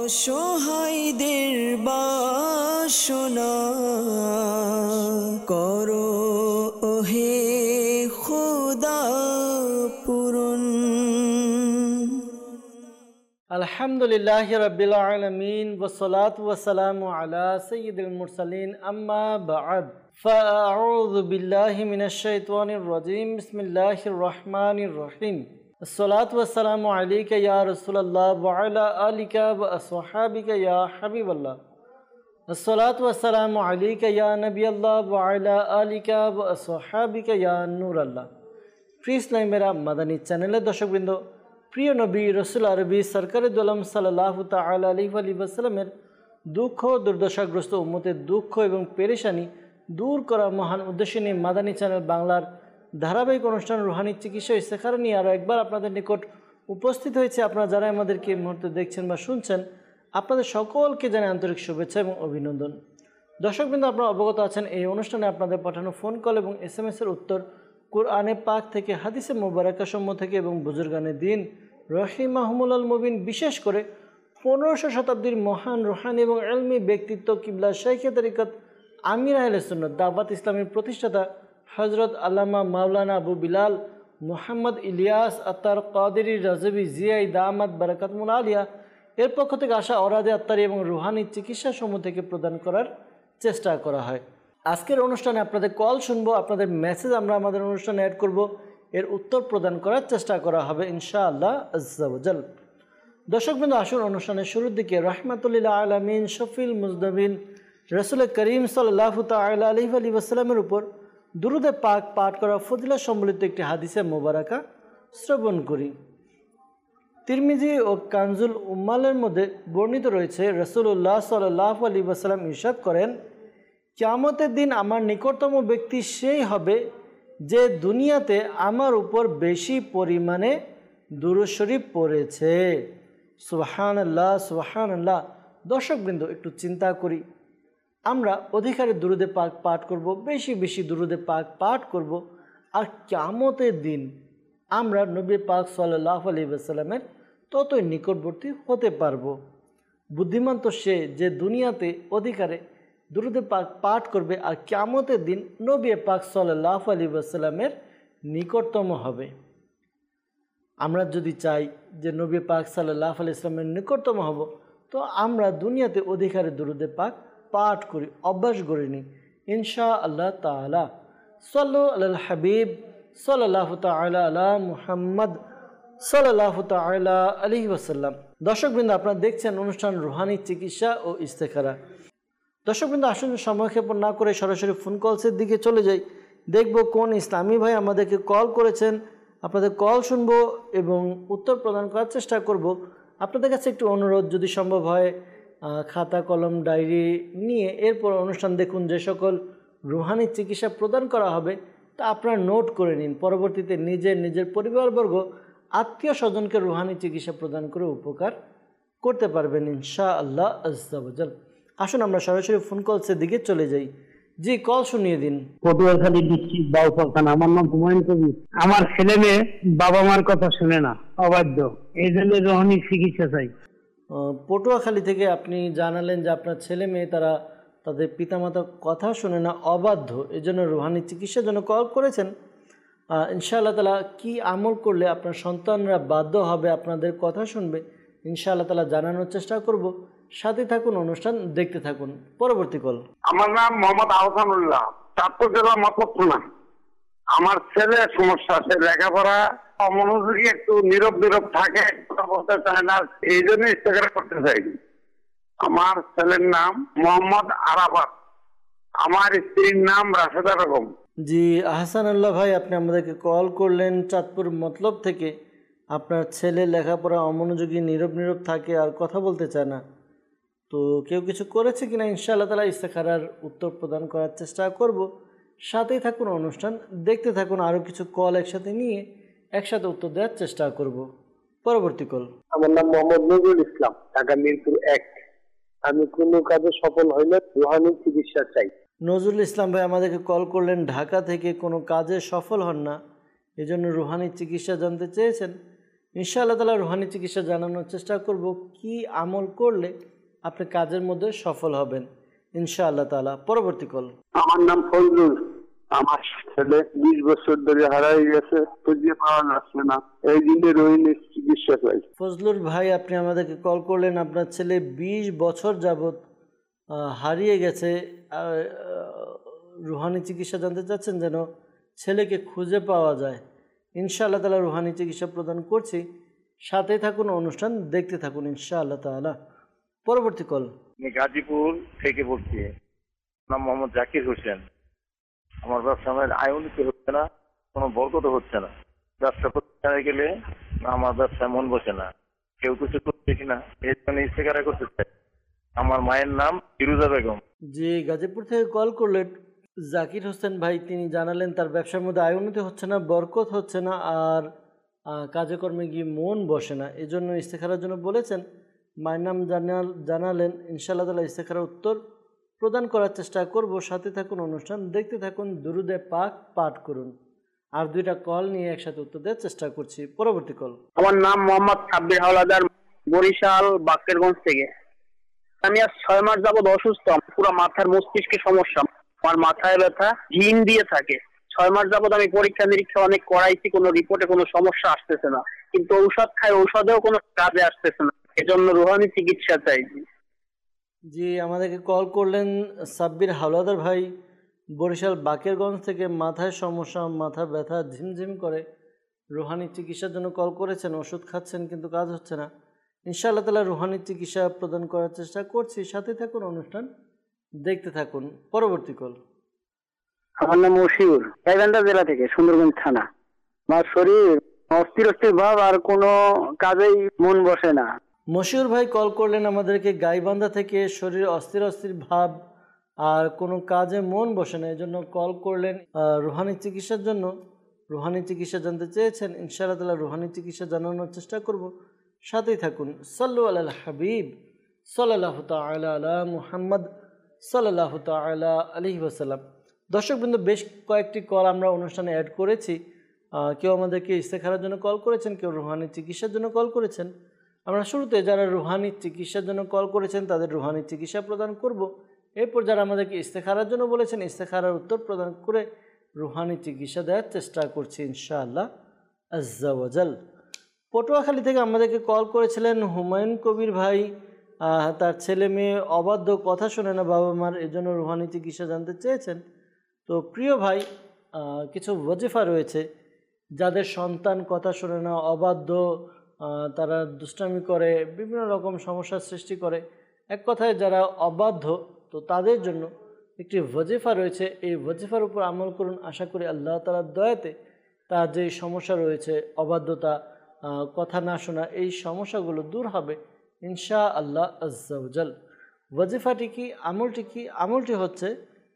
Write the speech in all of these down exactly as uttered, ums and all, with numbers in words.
অসহায়দের বাসনা করো ওহে খোদা পূরণ। আলহামদুলিল্লাহি রাব্বিল আলামিন ওয়াসসালাতু ওয়াসসালামু আলা সাইয়্যিদিল মুরসালিন আম্মা বা'দ ফাআউযু বিল্লাহি মিনাশ শাইতানির রাজীম বিসমিল্লাহির রহমানির রহিম। আসসালাতু ওয়াসসালামু আলাইকা ইয়া রাসূলুল্লাহ ওয়া আলা আলিকা ওয়া আসহাবিকা ইয়া হাবিবাল্লাহ। আসসালাতু ওয়াসসালামু আলাইকা ইয়া নবিয়াল্লাহ ওয়া আলা আলিকা ওয়া আসহাবিকা ইয়া নূরাল্লাহ। প্রিয় ইসলামেরা মাদানী চ্যানেলের দর্শকবৃন্দ, প্রিয় নবী রসুল আরবি সরকারে দোলম সাল্লাল্লাহু তাআলা আলাইহি ওয়াসাল্লামের দুঃখ দুর্দশাগ্রস্ত উম্মতের দুঃখ এবং পেরেশানি দূর করা মহান উদ্দেশ্য নিয়ে মাদানী চ্যানেল বাংলার ধারাবাহিক অনুষ্ঠান রুহানি চিকিৎসা ইস্তেখারা নিয়ে আরও একবার আপনাদের নিকট উপস্থিত হয়েছে। আপনারা যারা আমাদেরকে এই মুহূর্তে দেখছেন বা শুনছেন, আপনাদের সকলকে জানাই আন্তরিক শুভেচ্ছা এবং অভিনন্দন। দর্শকবৃন্দ, আপনারা অবগত আছেন এই অনুষ্ঠানে আপনাদের পাঠানো ফোন কল এবং এস এম এসের উত্তর কুরআনে পাক থেকে, হাদিসে মুবারাকা সমূহ থেকে এবং বুজুর্গানে দিন রহিমাহুমুল মুবিন, বিশেষ করে পনেরোশো শতাব্দীর মহান রুহানি এবং ইলমি ব্যক্তিত্ব কিবলা শাইখে তরিকত আমির আহলে সুন্নাত দাওয়াত ইসলামের প্রতিষ্ঠাতা হজরত আল্লামা মাওলানা আবু বিলাল মুহাম্মদ ইলিয়াস আত্তার কাদেরী রাজবি জিয়াই দামাত বারাকাতুল আলিয়া এর পক্ষ থেকে আসা অরাদে আত্মারি এবং রুহানি চিকিৎসা সমূহ থেকে প্রদান করার চেষ্টা করা হয়। আজকের অনুষ্ঠানে আপনাদের কল শুনবো, আপনাদের মেসেজ আমরা আমাদের অনুষ্ঠানে অ্যাড করব, এর উত্তর প্রদান করার চেষ্টা করা হবে ইনশাআল্লাহ আজ্জা ওয়া জাল। দর্শকবৃন্দ, আসুন অনুষ্ঠানের শুরুর দিকে রাহমাতুল্লিল আলামিন শফিল মুজনবিন রাসূল করিম সাল্লাল্লাহু তাআলা আলাইহি ওয়াসাল্লামের উপর দুরুদে পাক পাঠ করা ফজিলত সম্বলিত একটি হাদিসে মোবারকা শ্রবণ করি। তিরমিজি ও কানজুল উম্মালের মধ্যে বর্ণিত রয়েছে, রাসূলুল্লাহ সাল্লাল্লাহু আলাইহি ওয়াসাল্লাম ইরশাদ করেন, কিয়ামতের দিন আমার নিকটতম ব্যক্তি সেই হবে যে দুনিয়াতে আমার উপর বেশি পরিমাণে দুরূদ শরীফ পড়েছে। সুবহানাল্লাহ সুবহানাল্লাহ। দর্শকবৃন্দ, একটু চিন্তা করি, আমরা অধিকারে দুরুদে পাক পাঠ করব, বেশি বেশি দুরুদে পাক পাঠ করব, আর কিয়ামতের দিন আমরা নবী পাক সাল্লাল্লাহু আলাইহি ওয়াসাল্লামের ততই নিকটবর্তী হতে পারবো। বুদ্ধিমান তো সে যে দুনিয়াতে অধিকারে দুরুদে পাক পাঠ করবে আর কিয়ামতের দিন নবী পাক সাল্লাল্লাহু আলাইহি ওয়াসাল্লামের নিকটতম হবে। আমরা যদি চাই যে নবী পাক সাল্লাল্লাহু আলাইহি ওয়াসাল্লামের নিকটতম হব, তো আমরা দুনিয়াতে অধিকারে দুরুদে পাক পাঠ করি, অভ্যাস গড়ে নিই ইনশাআল্লাহ তাআলা। সাল্লু আলাল হাবিব সাল্লাল্লাহু তাআলা আলা মুহাম্মদ সাল্লাল্লাহু তাআলা আলাইহি ওয়াসাল্লাম। দর্শকবৃন্দ, আপনারা দেখছেন অনুষ্ঠান রুহানি চিকিৎসা ও ইস্তেখারা। দর্শকবৃন্দ, আসুন সময়ক্ষেপণ না করে সরাসরি ফোন কলসের দিকে চলে যাই, দেখব কোন ইসলামী ভাই আমাদেরকে কল করেছেন। আপনাদের কল শুনবো এবং উত্তর প্রদান করার চেষ্টা করব। আপনাদের কাছে একটু অনুরোধ, যদি সম্ভব হয় খাতা কলম ডায়েরি নিয়ে এরপর অনুষ্ঠান দেখুন, যে সকল রুহানি চিকিৎসা প্রদান করা হবে তা আপনারা নোট করে নিন। পরবর্তীতে নিজের নিজের পরিবারবর্গ আত্মীয় স্বজনকে রুহানি চিকিৎসা প্রদান করে উপকার করতে পারবেন ইনশাআল্লাহ আজ্জা ওয়া জাল। আসুন আমরা সরাসরি ফোন কলসের দিকে চলে যাই। জি, কল শুনিয়ে দিন। পটুয়াখালী ডিস্ট্রিক্ট বাউফল থানা। আমার নাম হুমায়ুন কবির। আমার ছেলে মেয়ে বাবা মার কথা শুনে না, অবাধ্য, এই জন্য রুহানি চিকিৎসা চাই। পটুয়াখালী থেকে আপনি জানালেন যে আপনার ছেলে মেয়ে তারা তাদের পিতামাতার কথা শুনে না, অবাধ্য, এই জন্য রুহানি চিকিৎসার জন্য কল করেছেন। ইনশাআল্লাহ তাআলা কি আমল করলে আপনার সন্তানরা বাধ্য হবে, আপনাদের কথা শুনবে, ইনশাআল্লাহ তাআলা জানানোর চেষ্টা করব। সাথে থাকুন, অনুষ্ঠান দেখতে থাকুন। পরবর্তী কল। আমার নাম মোহাম্মদ আহসানুল্লাহ, চাঁদপুর জেলা মতলবপুর। আমার ছেলে সমস্যা, সে লেখাপড়া অমনোযোগী, একটু নীরব নীরব থাকে, কথা বলতে চায় না, এই জন্য ইস্তেখারা করতে চাই। আমার ছেলের নাম মোহাম্মদ আরাফাত, আমার স্ত্রীর নাম রাশেদা বেগম। জি আহসানুল্লাহ ভাই, আপনি আমাদেরকে কল করলেন চাঁদপুর মতলব থেকে। আপনার ছেলে লেখাপড়া অমনোযোগী, নীরব নীরব থাকে আর কথা বলতে চায় না, তো কেউ কিছু করেছে কিনা ইনশাআল্লাহ তাআলা ইস্তেখারার উত্তর প্রদান করার চেষ্টা করব। সাথেই থাকুন, অনুষ্ঠান দেখতে থাকুন। আরও কিছু কল একসাথে নিয়ে একসাথে উত্তর দেওয়ার চেষ্টা করব। পরবর্তী কল। আমার নাম মোহাম্মদ নজরুল ইসলাম, ঢাকা মিরপুর এক। আমি কোনো কাজে সফল হইলে রুহানি চিকিৎসা চাই। নজরুল ইসলাম ভাই আমাদেরকে কল করলেন ঢাকা থেকে, কোনো কাজে সফল হন না, এজন্য রুহানি চিকিৎসা জানতে চেয়েছেন। ইনশাআল্লাহ তাআলা রুহানি চিকিৎসা জানানোর চেষ্টা করব কি আমল করলে আপনি কাজের মধ্যে সফল হবেন ইনশাআল্লাহ তাআলা। পরবর্তী কল। আমার নাম ফজলুল। আমার ছেলে বিশ বছর ধরে হারাই গেছে, খুঁজে পাওয়া যাচ্ছে না, এই জন্য রোহিণী চিকিৎসা চাই। ফজলুল ভাই, আপনি আমাদেরকে কল করলেন, আপনার ছেলে বিশ বছর যাবৎ হারিয়ে গেছে, রুহানি চিকিৎসা জানতে চাচ্ছেন যেন ছেলেকে খুঁজে পাওয়া যায়। ইনশাআল্লাহ তাআলা রুহানি চিকিৎসা প্রদান করছি, সাথে থাকুন, অনুষ্ঠান দেখতে থাকুন ইনশাআল্লাহ তাআলা। পরবর্তী কল। আমি গাজীপুর থেকে বলছি, নাম মোহাম্মদ জাকির হোসেন। আমার ব্যবসা আমার আয় উন্নতি হচ্ছে না, কোনো বরকত হচ্ছে না। ব্যবসা করতে গেলে আমার ব্যবসায় মন বসে না, কেউ কিছু করছে কিনা এর জন্য ইস্তেকারা করতে চাই। আমার মায়ের নাম ফিরুজা বেগম। জি, গাজীপুর থেকে কল করলেন জাকির হোসেন ভাই, তিনি জানালেন তার ব্যবসার মধ্যে আয় উন্নতি হচ্ছে না, বরকত হচ্ছে না, আর কাজে কর্মে গিয়ে মন বসে না, এই জন্য ইস্তেখারার জন্য বলেছেন। মায়ের নাম জানাল জানালেন ইনশাআল্লাহ তাআলা ইস্তেখারার উত্তর প্রদান করার চেষ্টা করব, সাথে থাকুন, অনুষ্ঠান দেখতে থাকুন, দুরুদে পাক পাঠ করুন। আর দুইটা কল নিয়ে একসাথে উত্তর দেওয়ার চেষ্টা করছি। পরবর্তী কল। আমার নাম মোহাম্মদ সাব্বির হাওলাদার, বরিশাল বাকেরগঞ্জ থেকে। আমি আজ ছয় মাস যাবৎ অসুস্থ, পুরো মাথার মস্তিষ্কে সমস্যা, আমার মাথায় ব্যথা, ঝিম দিয়ে থাকে। ছয় মাস যাবৎ আমি পরীক্ষা নিরীক্ষা অনেক করাইছি, কোনো রিপোর্টে কোনো সমস্যা আসতেছে না, কিন্তু ঔষধ খাই, ঔষধেও কোনো কাজে আসতেছে না, এজন্য রুহানি চিকিৎসা চাইছি। জি, আমাদেরকে কল করলেন সাব্বির হাওলাদার ভাই, বরিশাল বাকেরগঞ্জ থেকে। মাথায় সমস্যা, মাথা ব্যথা, ঝিমঝিম করে, রুহানি চিকিৎসার জন্য কল করেছেন, ওষুধ খাচ্ছেন কিন্তু কাজ হচ্ছে না। ইনশাআল্লাহ তাআলা রুহানি চিকিৎসা প্রদান করার চেষ্টা করছি, সাথে থাকুন, অনুষ্ঠান দেখতে থাকুন। পরবর্তী কল। আমার নাম মশিউর, গাইবান্ধা জেলা থেকে, সুন্দরগঞ্জ থানা। আমার শরীর অস্থির অস্থির ভাব, আর কোনো কাজেই মন বসে না। মশিউর ভাই কল করলেন আমাদেরকে গাইবান্ধা থেকে, শরীর অস্থির অস্থির ভাব আর কোনো কাজে মন বসে না, এই জন্য কল করলেন রুহানি চিকিৎসার জন্য। রুহানি চিকিৎসা জানতে চেয়েছেন, ইনশাআল্লাহ তাআলা রুহানি চিকিৎসা জানানোর চেষ্টা করব, সাথেই থাকুন। সাল্লু আলাল হাবিব সাল্লাল্লাহু তাআলা আলা মুহাম্মদ সাল্লাল্লাহু তাআলা আলাইহি ওয়াসাল্লাম। দর্শকবৃন্দ, বেশ কয়েকটি কল আমরা অনুষ্ঠানে অ্যাড করেছি। কেউ আমাদেরকে ইস্তেখারার জন্য কল করেছেন, কেউ রুহানি চিকিৎসার জন্য কল করেছেন। আমরা শুরুতে যারা রুহানি চিকিৎসার জন্য কল করেছেন তাদের রুহানি চিকিৎসা প্রদান করব, এরপর যারা আমাদেরকে ইস্তেখারার জন্য বলেছেন ইস্তেখারার উত্তর প্রদান করে রুহানি চিকিৎসা দেওয়ার চেষ্টা করছি ইনশাআল্লাহ আজ্জা ওয়াজাল। পটুয়াখালী থেকে আমাদেরকে কল করেছিলেন হুমায়ুন কবির ভাই, তার ছেলে মেয়ে অবাধ্য, কথা শোনে না বাবা মার, এজন্য রুহানি চিকিৎসা জানতে চেয়েছেন। তো প্রিয় ভাই, কিছু ওয়াজিফা রয়েছে, যাদের সন্তান কথা শোনে না, অবাধ্য, তারা দুষ্টামি করে, বিভিন্ন রকম সমস্যার সৃষ্টি করে, এক কথায় যারা অবাধ্য, তো তাদের জন্য একটি ওয়াজিফা রয়েছে। এই ওয়াজিফার উপর আমল করুন, আশা করি আল্লাহ তাআলার দয়াতে তার যে সমস্যা রয়েছে, অবাধ্যতা, কথা না শোনা, এই সমস্যাগুলো দূর হবে ইনশাআল্লাহ আজ্জা ওয়াজাল। ওয়াজিফাটি কি, আমলটি কি? আমলটি হচ্ছে,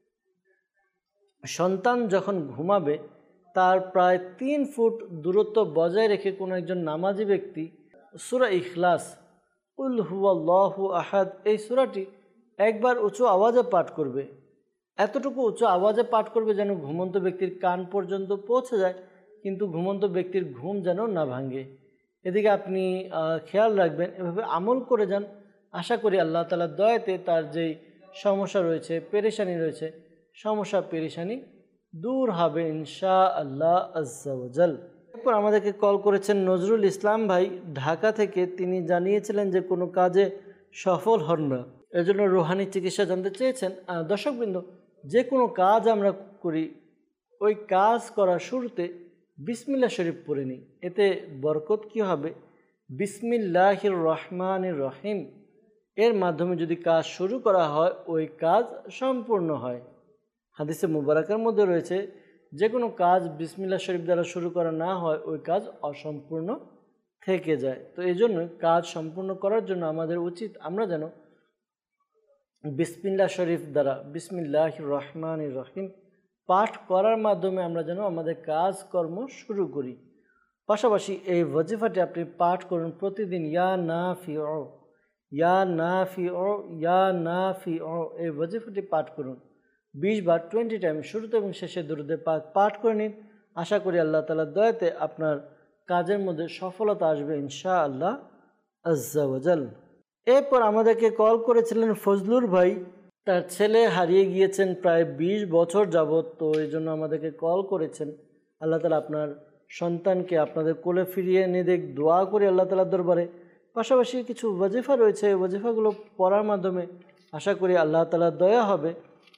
সন্তান যখন ঘুমাবে তার প্রায় তিন ফুট দূরত্ব বজায় রেখে কোনো একজন নামাজি ব্যক্তি সূরা ইখলাস, কুল হুয়াল্লাহু আহাদ, এই সূরাটি একবার উঁচু আওয়াজে পাঠ করবে। এতটুকু উঁচু আওয়াজে পাঠ করবে যেন ঘুমন্ত ব্যক্তির কান পর্যন্ত পৌঁছে যায়, কিন্তু ঘুমন্ত ব্যক্তির ঘুম যেন না ভাঙে। এদিকে আপনি খেয়াল রাখবেন, এভাবে আমল করে যান, আশা করি আল্লাহ তাআলার দয়াতে তার যেই সমস্যা রয়েছে, পেরেশানি রয়েছে, সমস্যা পেরেশানি দূর হবে ইনশাআল্লাহ আজ্জা ওয়াজাল। এরপর আমাদেরকে কল করেছেন নজরুল ইসলাম ভাই, ঢাকা থেকে। তিনি জানিয়েছিলেন যে কোনো কাজে সফল হন না, এজন্য রুহানি চিকিৎসা জানতে চেয়েছেন। দর্শকবৃন্দ, যে কোনো কাজ আমরা করি, ওই কাজ করার শুরুতে বিসমিল্লাহ শরীফ পড়ে নিই, এতে বরকত কী হবে? বিসমিল্লাহির রহমানির রহিম এর মাধ্যমে যদি কাজ শুরু করা হয়, ওই কাজ সম্পূর্ণ হয়। হাদিসে মুবারাকার মধ্যে রয়েছে, যে কোনো কাজ বিসমিল্লাহ শরীফ দ্বারা শুরু করা না হয়, ওই কাজ অসম্পূর্ণ থেকে যায়। তো এই জন্য কাজ সম্পূর্ণ করার জন্য আমাদের উচিত, আমরা যেন বিসমিল্লাহ শরীফ দ্বারা, বিসমিল্লাহির রহমানির রহিম পাঠ করার মাধ্যমে আমরা যেন আমাদের কাজকর্ম শুরু করি। পাশাপাশি এই ওয়াজিফাটি আপনি পাঠ করুন প্রতিদিন, ইয়া নাফিউ, ইয়া নাফিউ, ইয়া নাফিউ, এই ওয়াজিফাটি পাঠ করুন বিশ বার, টোয়েন্টি টাইম, শুরুতে এবং শেষে দুরূদে পাক পাঠ করে নিন। আশা করি আল্লাহ তাআলার দয়াতে আপনার কাজের মধ্যে সফলতা আসবে ইনশাআল্লাহ আজ্জা ওয়াজাল। এরপর আমাদেরকে কল করেছিলেন ফজলুর ভাই, তার ছেলে হারিয়ে গিয়েছেন প্রায় বিশ বছর যাবৎ, তো এই জন্য আমাদেরকে কল করেছেন। আল্লাহ তাআলা আপনার সন্তানকে আপনাদের কোলে ফিরিয়ে এনে দেখ, দোয়া করে আল্লাহ তাআলার দরবারে। পাশাপাশি কিছু ওয়াজিফা রয়েছে, এই ওয়াজিফাগুলো পড়ার মাধ্যমে আশা করি আল্লাহ তাআলার দয়া হবে।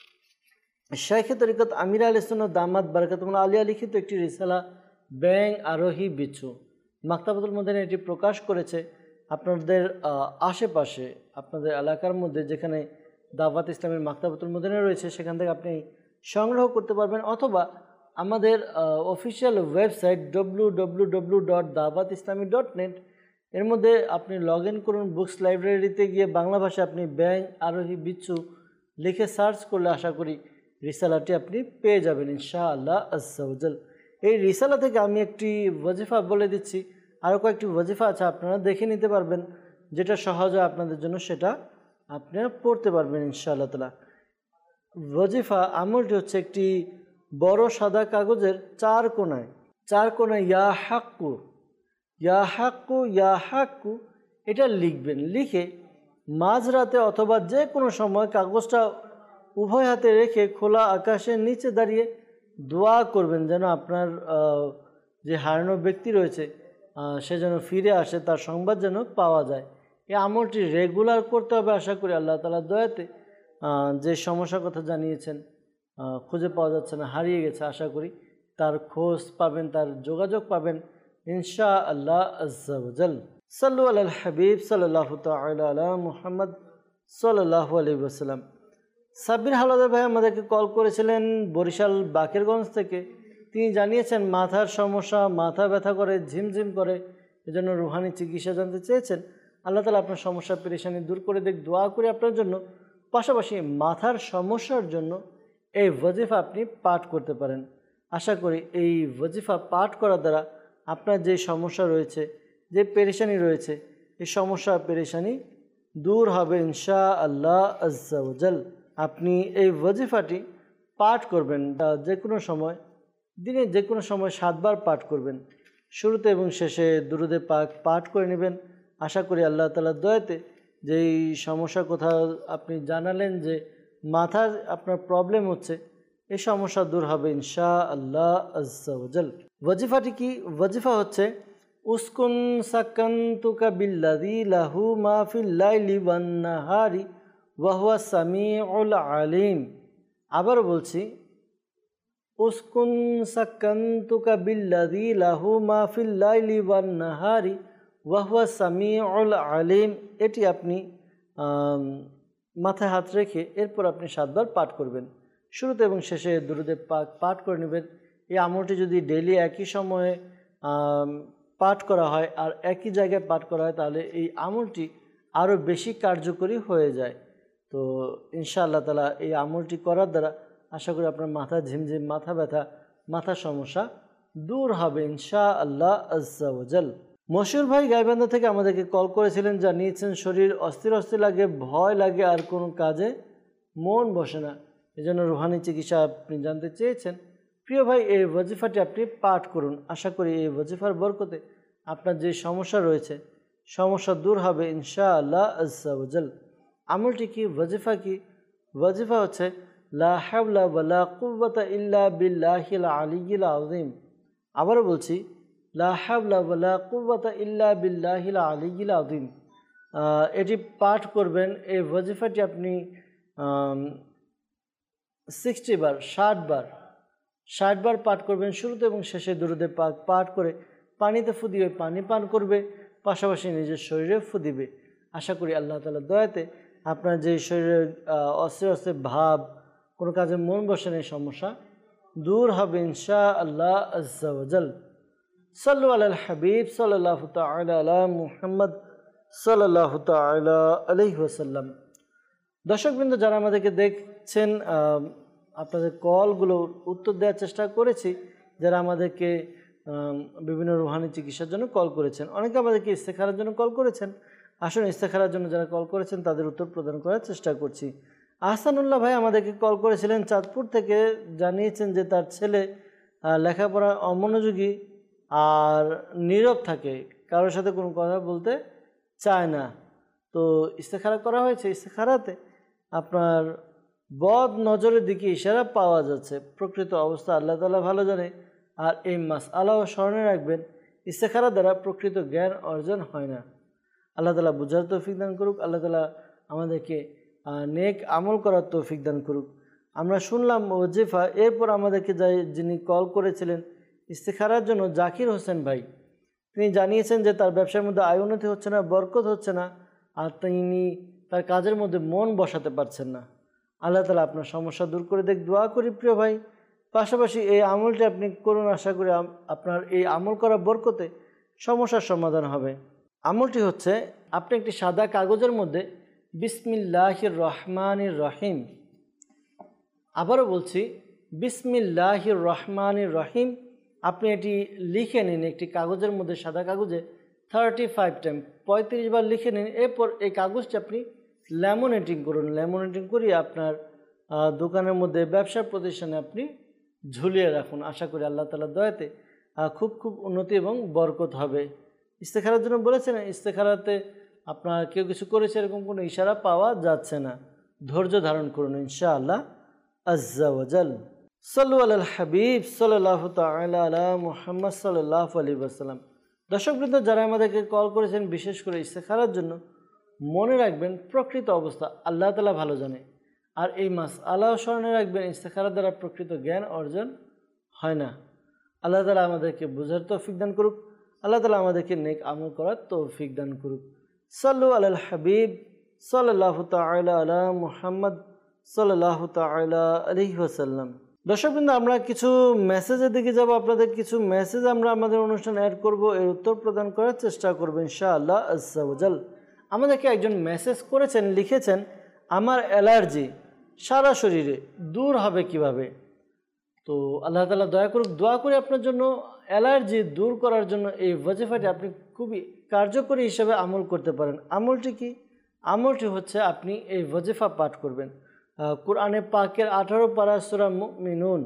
শাইখে তরিকত আমির আহলে সুন্নাত দামাত বারাকাতুহুল্লাহ আলিয়া লিখিত একটি রিসালা ব্যাং আরোহী বিচ্ছু মাকতাবাতুল মদিনা এটি প্রকাশ করেছে। আপনাদের আশেপাশে আপনাদের এলাকার মধ্যে যেখানে দাওয়াত ইসলামের মাকতাবাতুল মদিনা রয়েছে সেখান থেকে আপনি সংগ্রহ করতে পারবেন, অথবা আমাদের official website W W W dot Dawat Islami dot net এর মধ্যে আপনি লগ ইন করুন। বুকস লাইব্রেরিতে গিয়ে বাংলা ভাষায় আপনি ব্যাং আরোহী বিচ্ছু লিখে সার্চ করলে আশা করি রিসালাটি আপনি পেয়ে যাবেন ইনশাআল্লাহ আজ্জা ওয়াজাল। এই রিসালা থেকে আমি একটি ওয়াজিফা বলে দিচ্ছি, আরও কয়েকটি ওয়াজিফা আছে, আপনারা দেখে নিতে পারবেন, যেটা সহজ হয় আপনাদের জন্য সেটা আপনারা পড়তে পারবেন ইনশাআল্লাহ তাআলা। ওয়াজিফা আমলটি হচ্ছে একটি বড় সাদা কাগজের চার কোণায় চার কোণায় ইয়া হাক্কু ইয়া হাক্কু ইয়া হাক্কু এটা লিখবেন। লিখে মাঝরাতে অথবা যে কোনো সময় কাগজটা উভয় হাতে রেখে খোলা আকাশের নিচে দাঁড়িয়ে দোয়া করবেন যেন আপনার যে হারানো ব্যক্তি রয়েছে সে যেন ফিরে আসে, তার সংবাদ যেন পাওয়া যায়। এই আমলটি রেগুলার করতে হবে। আশা করি আল্লাহ তাআলার দয়াতে যে সমস্যার কথা জানিয়েছেন খুঁজে পাওয়া যাচ্ছে না, হারিয়ে গেছে, আশা করি তার খোঁজ পাবেন, তার যোগাযোগ পাবেন ইনশাআল্লাহ আজ্জা ওয়াজাল। সাল্লু আলাল হাবিব সাল্লাল্লাহু তাআলা আলা মুহাম্মদ সাল্লাল্লাহু আলাইহি ওয়াসাল্লাম। সাব্বির হাওলাদার ভাই আমাদেরকে কল করেছিলেন বরিশাল বাকেরগঞ্জ থেকে। তিনি জানিয়েছেন মাথার সমস্যা, মাথা ব্যথা করে, ঝিমঝিম করে, এজন্য রুহানি চিকিৎসা জানতে চেয়েছেন। আল্লাহ তাআলা আপনার সমস্যা পেরেশানি দূর করে দেখ, দোয়া করে আপনার জন্য। পাশাপাশি মাথার সমস্যার জন্য এই ওয়াজিফা আপনি পাঠ করতে পারেন। আশা করি এই ওয়াজিফা পাঠ করার দ্বারা আপনার যে সমস্যা রয়েছে, যে পেরেশানি রয়েছে, এই সমস্যা পেরেশানি দূর হবে ইনশাআল্লাহ আজ্জা ওয়াজাল। আপনি এই ওয়াজিফাটি পাঠ করবেন যে কোনো সময়, দিনে যে কোনো সময় সাতবার পাঠ করবেন। শুরুতে এবং শেষে দুরুদে পাক পাঠ করে নেবেন। আশা করি আল্লাহ তাআলার দয়াতে যেই সমস্যার কথা আপনি জানালেন যে মাথার আপনার প্রবলেম হচ্ছে, এই সমস্যা দূর হবে ইনশাআল্লাহ আজ্জা ওয়াজাল। ওয়াজিফাটি কি? ওয়াজিফা হচ্ছে উসকুন সাকান্তুকা বিল্লাযী লাহু মা ফিল লাইলি ওয়ান নাহারি ওয়া হুয়া সামিউল আলিম। আবার বলছি, উসকুন সাকান্তুকা বিল্লাযী লাহু মা ফিল লাইলি ওয়ান নাহারি ওয়া হুয়া সামিউল আলিম। এটি আপনি মাথায় হাত রেখে এরপর আপনি সাতবার পাঠ করবেন। শুরুতে এবং শেষে দুরুদে পাক পাঠ করে নেবেন। এই আমলটি যদি ডেইলি একই সময়ে পাঠ করা হয় আর একই জায়গায় পাঠ করা হয় তাহলে এই আমলটি আরও বেশি কার্যকরী হয়ে যায়। তো ইনশাআল্লাহ তাআলা এই আমলটি করার দ্বারা আশা করি আপনার মাথা ঝিমঝিম, মাথা ব্যথা, মাথা সমস্যা দূর হবে ইনশাআল্লাহ আজ্জা ওয়াজাল। মশিউর ভাই গাইবান্ধা থেকে আমাদেরকে কল করেছিলেন, জানিয়েছেন শরীর অস্থির অস্থির লাগে, ভয় লাগে, আর কোনো কাজে মন বসে না, এজন্য রুহানি চিকিৎসা আপনি জানতে চেয়েছেন। প্রিয় ভাই, এই ওয়াজিফাটি আপনি পাঠ করুন। আশা করি এই ওয়াজিফার বরকতে আপনার যে সমস্যা রয়েছে সমস্যা দূর হবে ইনশাআল্লাহ আজ্জা ওয়াজাল। আমলটি কি? ওয়াজিফা কি? ওয়াজিফা হচ্ছে লা হাওলা ওয়ালা কুওয়াতা ইল্লা বিল্লাহিল আলিয়্যিল আযীম। আবারও বলছি, লা হাওলা ওয়ালা কুওয়াতা ইল্লা বিল্লাহিল আলিয়্যিল আযীম। এটি পাঠ করবেন। এই ওয়াজিফাটি আপনি সিক্সটি বার ষাট বার ষাট বার পাঠ করবেন। শুরুতে এবং শেষে দুরুদে পাক পাঠ করে পানিতে ফু দিয়ে পানি পান করবে, পাশাপাশি নিজের শরীরে ফু দিবে। আশা করি আল্লাহ তাআলার দয়াতে আপনার যে শরীরের অস্থির অস্থির ভাব, কোনো কাজে মন বসে নেই, সমস্যা দূর হবে ইনশাআল্লাহ আজ্জা ওয়াজাল। সাল্লু আলাল হাবিব সাল্লাল্লাহু তাআলা আলা মুহাম্মদ সাল্লাল্লাহু তাআলা আলাইহি ওয়াসাল্লাম। দর্শকবৃন্দ, যারা আমাদেরকে দেখছেন, আপনাদের কলগুলোর উত্তর দেওয়ার চেষ্টা করেছি। যারা আমাদেরকে বিভিন্ন রুহানি চিকিৎসার জন্য কল করেছেন, অনেকে আমাদেরকে ইস্তেখারার জন্য কল করেছেন। আসুন, ইস্তেখারার জন্য যারা কল করেছেন তাদের উত্তর প্রদান করার চেষ্টা করছি। আহসানুল্লাহ ভাই আমাদেরকে কল করেছিলেন চাঁদপুর থেকে, জানিয়েছেন যে তার ছেলে লেখাপড়া অমনোযোগী আর নীরব থাকে, কারোর সাথে কোনো কথা বলতে চায় না। তো ইস্তেখারা করা হয়েছে, ইস্তেখারাতে আপনার বদ নজরের দিকে ইশারা পাওয়া যাচ্ছে। প্রকৃত অবস্থা আল্লাহ তাআলা ভালো জানে। আর এই মাসআলাও স্মরণে রাখবেন, ইস্তেখারা দ্বারা প্রকৃত জ্ঞান অর্জন হয় না। আল্লাহ তাআলা বুঝার তৌফিক দান করুক, আল্লাহ তাআলা আমাদেরকে নেক আমল করার তৌফিক দান করুক। আমরা শুনলাম ওজিফা, এরপর আমাদেরকে যাই যিনি কল করেছিলেন ইস্তেখারার জন্য, জাকির হোসেন ভাই, তিনি জানিয়েছেন যে তার ব্যবসার মধ্যে আয় উন্নতি হচ্ছে না, বরকত হচ্ছে না, আর তিনি তার কাজের মধ্যে মন বসাতে পারছেন না। আল্লাহ তাআলা আপনার সমস্যা দূর করে দেখ, দোয়া করি প্রিয় ভাই। পাশাপাশি এই আমলটি আপনি করুন, আশা করি আপনার এই আমল করা বরকতে সমস্যার সমাধান হবে। আমলটি হচ্ছে, আপনি একটি সাদা কাগজের মধ্যে বিসমিল্লাহির রহমানির রহিম, আবারও বলছি বিসমিল্লাহির রহমানির রহিম, আপনি এটি লিখে নিন একটি কাগজের মধ্যে, সাদা কাগজে থার্টি ফাইভ টাইম পঁয়ত্রিশ বার লিখে নিন। এরপর এই কাগজটি আপনি ল্যামিনেটিং করুন। ল্যামিনেটিং করিয়ে আপনার দোকানের মধ্যে, ব্যবসা প্রতিষ্ঠানে আপনি ঝুলিয়ে রাখুন। আশা করি আল্লাহ তাআলার দয়াতে খুব খুব উন্নতি এবং বরকত হবে। ইস্তেখারার জন্য বলেছেন, ইস্তেখারাতে আপনার কেউ কিছু করেছে এরকম কোনো ইশারা পাওয়া যাচ্ছে না। ধৈর্য ধারণ করুন ইনশাআল্লাহ আজ্জা ওয়াজাল। সাল্লু আলাল হাবিব সাল্লাল্লাহু তাআলা আলা মুহাম্মদ সাল্লাল্লাহু আলাইহি ওয়াসাল্লাম। দর্শকবৃন্দ, যারা আমাদেরকে কল করেছেন বিশেষ করে ইস্তেখারার জন্য, মনে রাখবেন প্রকৃত অবস্থা আল্লাহ তাআলা ভালো জানে। আর এই মাসআলাও স্মরণে রাখবেন, ইস্তেখারা দ্বারা প্রকৃত জ্ঞান অর্জন হয় না। আল্লাহ তাআলা আমাদেরকে বুঝার তৌফিক দান করুক, আল্লাহ তাআলা আমাদেরকে নেক আমল করার তৌফিক দান করুক। সাল্লু আলাল হাবিব সাল্লাল্লাহু তাআলা আলা মুহাম্মদ সাল্লাল্লাহু তাআলা আলাইহি ওয়াসাল্লাম। দর্শকবৃন্দ, আমরা কিছু মেসেজের দিকে যাব। আপনাদের কিছু মেসেজ আমরা আমাদের অনুষ্ঠানে অ্যাড করব, এর উত্তর প্রদান করার চেষ্টা করব ইনশাআল্লাহ আজ্জা ওয়াজাল। আমাদেরকে একজন মেসেজ করেছেন, লিখেছেন, আমার অ্যালার্জি সারা শরীরে দূর হবে কিভাবে? তো আল্লাহ তাআলা দয়া করুক, দোয়া করে আপনার জন্য অ্যালার্জি দূর করার জন্য এই ওয়াজিফাটি আপনি খুবই কার্যকরী হিসেবে আমল করতে পারেন। আমলটি কি? আমলটি হচ্ছে, আপনি এই ওয়াজিফা পাঠ করবেন। কোরআনে পাকের আঠারো পারা সূরা মুমিনুন,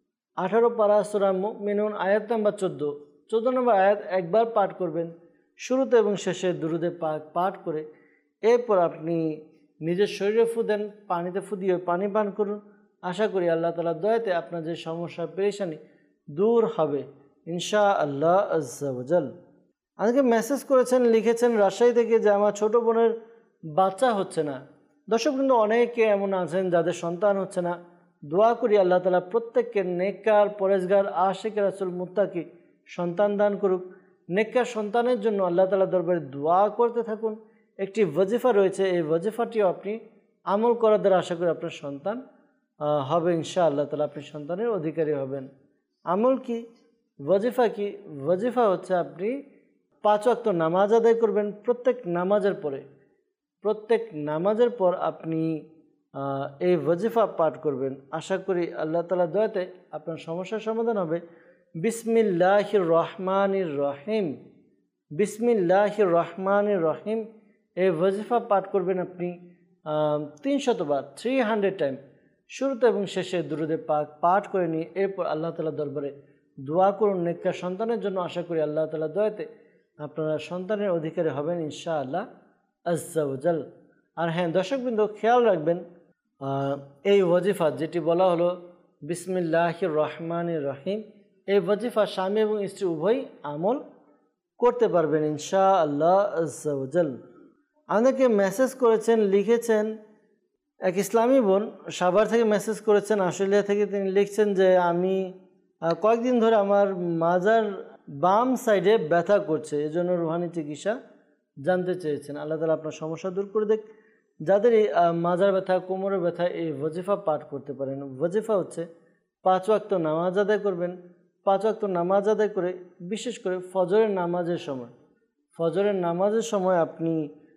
আঠারো পারা সূরা মুমিনুন আয়াত নাম্বার চোদ্দো, চোদ্দো নম্বর আয়াত একবার পাঠ করবেন, শুরুতে এবং শেষে দুরুদে পাক পাঠ করে এরপর আপনি নিজের শরীরে ফু দেন, পানিতে ফু দিয়ে পানি পান করুন। আশা করি আল্লাহ তাআলার দয়াতে আপনার যে সমস্যা পেরেশানি দূর হবে ইনশাআল্লাহ আজ্জা ওয়াজাল। আজকে মেসেজ করেছেন, লিখেছেন রাজশাহী থেকে, যে আমার ছোট বোনের বাচ্চা হচ্ছে না। দর্শক কিন্তু অনেকে এমন আছেন যাদের সন্তান হচ্ছে না। দোয়া করি আল্লাহ তাআলা প্রত্যেককে নেককার, পরেজগার, আশিক রাসূল, মুত্তাকি সন্তান দান করুক। নেককার সন্তানের জন্য আল্লাহ তাআলার দরবারে দোয়া করতে থাকুন। একটি ওয়াজিফা রয়েছে, এই ওয়াজিফাটিও আপনি আমল করার দ্বারা আশা করি আপনার সন্তান হবে ইনশাআল্লাহ তাআলা, আপনি সন্তানের অধিকারী হবেন। আমল কি? ওয়াজিফা কি? ওয়াজিফা হচ্ছে, আপনি পাঁচ ওয়াক্ত নামাজ আদায় করবেন। প্রত্যেক নামাজের পরে, প্রত্যেক নামাজের পর আপনি এই ওয়াজিফা পাঠ করবেন। আশা করি আল্লাহ তাআলার দয়াতে আপনার সমস্যার সমাধান হবে। বিসমিল্লাহির রহমানির রহিম, বিসমিল্লাহির রহমানির রহিম, এই ওয়াজিফা পাঠ করবেন আপনি তিনশতবার, থ্রি হান্ড্রেড টাইম, শুরুতে এবং শেষে দুরুদে পাক পাঠ করে নিয়ে এরপর আল্লাহ তাআলার দরবারে দোয়া করুন নেককার সন্তানের জন্য। আশা করি আল্লাহ তাআলার দয়াতে আপনারা সন্তানের অধিকারী হবেন ইনশাআল্লাহ আজ্জা ওয়াজাল। আর হ্যাঁ দর্শকবৃন্দ, খেয়াল রাখবেন, এই ওয়াজিফা যেটি বলা হলো বিসমিল্লাহির রহমানির রহিম, এই ওয়াজিফা স্বামী এবং স্ত্রী উভয় আমল করতে পারবেন ইনশাআল্লাহ আজ্জা ওয়াজাল। আমাদেরকে মেসেজ করেছেন, লিখেছেন এক ইসলামী বোন, সাভার থেকে মেসেজ করেছেন, অস্ট্রেলিয়া থেকে। তিনি লিখছেন যে আমি কয়েকদিন ধরে আমার মাজার বাম সাইডে ব্যথা করছে, এজন্য রুহানি চিকিৎসা জানতে চেয়েছেন। আল্লাহ তাআলা আপনার সমস্যা দূর করে দেখ। যাদের এই মাজার ব্যথা, কোমরের ব্যথা, এই ওয়াজিফা পাঠ করতে পারেন। ওয়াজিফা হচ্ছে পাঁচ ওয়াক্ত নামাজ আদায় করবেন। পাঁচ ওয়াক্ত নামাজ আদায় করে, বিশেষ করে ফজরের নামাজের সময়, ফজরের নামাজের সময় আপনি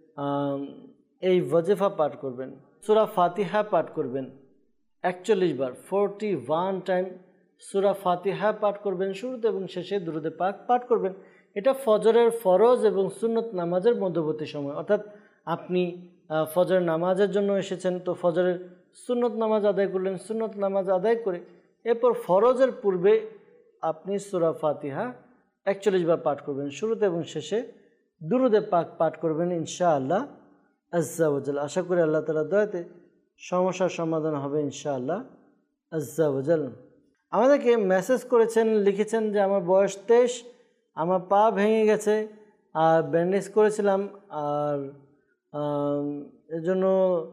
এই ওয়াজিফা পাঠ করবেন। সূরা ফাতিহা পাঠ করবেন একচল্লিশ বার, ফোরটি ওয়ান টাইম সূরা ফাতিহা পাঠ করবেন। শুরুতে এবং শেষে দুরুদে পাক পাঠ করবেন। এটা ফজরের ফরজ এবং সুন্নত নামাজের মধ্যবর্তী সময়, অর্থাৎ আপনি ফজরের নামাজের জন্য এসেছেন, তো ফজরের সুন্নত নামাজ আদায় করলেন, সুন্নত নামাজ আদায় করে এরপর ফরজের পূর্বে আপনি সূরা ফাতিহা একচল্লিশ বার পাঠ করবেন, শুরুতে এবং শেষে দুরুদে পাক পাঠ করবেন ইনশাআল্লাহ আজ্জা ওয়াজাল। আশা করি আল্লাহ তাআলার দয়াতে সমস্যার সমাধান হবে ইনশাআল্লাহ আজ্জা ওয়াজাল। আমাদেরকে মেসেজ করেছেন, লিখেছেন যে আমার বয়স তেইশ, আমার পা ভেঙে গেছে আর ব্যান্ডেজ করেছিলাম, আর এর জন্য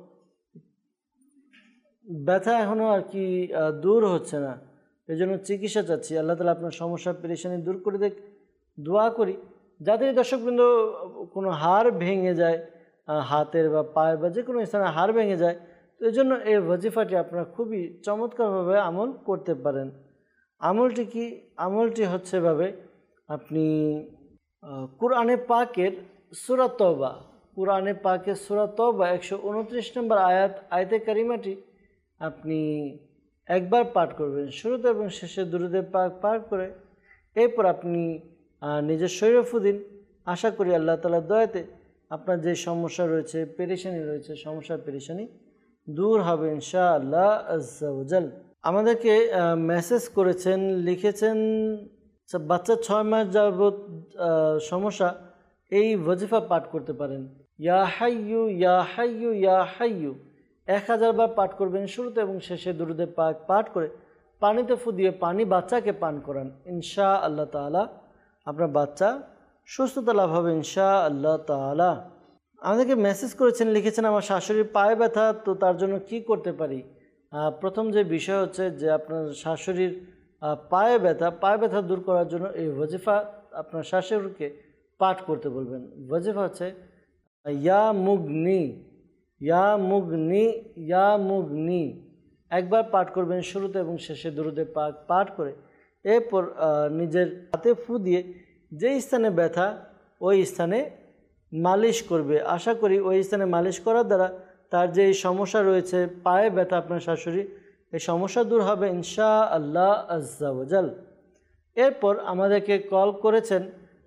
ব্যথা এখনও আর কি দূর হচ্ছে না, এই জন্য চিকিৎসা চাচ্ছি। আল্লাহ তাআলা আপনার সমস্যা পেরেশানি দূর করে দেখ, দোয়া করি। যাদের দর্শকবৃন্দ কোনো হাড় ভেঙে যায়, হাতের বা পায়ের বা যে কোনো স্থানে হাড় ভেঙে যায়, তো এই জন্য এই ওয়াজিফাটি আপনারা খুবই চমৎকারভাবে আমল করতে পারেন। আমলটি কি? আমলটি হচ্ছে ভাবে আপনি কুরআনে পাকের সূরা তওবা, কুরআনে পাকের সূরা তওবা একশো উনত্রিশ নম্বর আয়াত আয়াতে কারিমাটি আপনি একবার পাঠ করবেন, শুরুতে এবং শেষে দুরুদে পাক পাঠ করে এরপর আপনি নিজের শরীরে ফু দিন। আশা করি আল্লাহ তাআলার দয়াতে আপনার যে সমস্যা রয়েছে, পেরেশানি রয়েছে, সমস্যার পেরেশানি দূর হবে ইনশাআল্লাহ আজ্জা ওয়াজাল। আমাদেরকে মেসেজ করেছেন, লিখেছেন বাচ্চা ছয় মাস যাবত সমস্যা, এই ওয়াজিফা পাঠ করতে পারেন। ইয়া হাইয়ু ইয়া হাইয়ু ইয়া হাইয়ু এক হাজার বার পাঠ করবেন, শুরুতে এবং শেষে দুরুদে পাক পাঠ করে পানিতে ফু দিয়ে পানি বাচ্চাকে পান করান। ইনশা আল্লাহ তাআলা আপনার বাচ্চা সুস্থতা লাভ হবে ইনশা আল্লাহ তাআলা। আমাদেরকে মেসেজ করেছেন, লিখেছেন আমার শাশুড়ির পায়ে ব্যথা, তো তার জন্য কি করতে পারি? প্রথম যে বিষয় হচ্ছে যে আপনার শাশুড়ির পায়ে ব্যথা, পায়ে ব্যথা দূর করার জন্য এই ওয়াজিফা আপনার শাশুড়িকে পাঠ করতে বলবেন। ওয়াজিফা হচ্ছে ইয়া মুগনি ইয়া মুগনি ইয়া মুগনি, একবার পাঠ করবেন, শুরুতে এবং শেষে দুরুদে পাক পাঠ করে এরপর নিজের হাতে ফু দিয়ে যেই স্থানে ব্যথা ওই স্থানে মালিশ করবে। আশা করি ওই স্থানে মালিশ করার দ্বারা তার যে সমস্যা রয়েছে পায়ে ব্যথা আপনার শাশুড়ি, এই সমস্যা দূর হবে ইনশা আল্লাহ আজ্জা ওয়াজাল। এরপর আমাদেরকে কল করেছেন,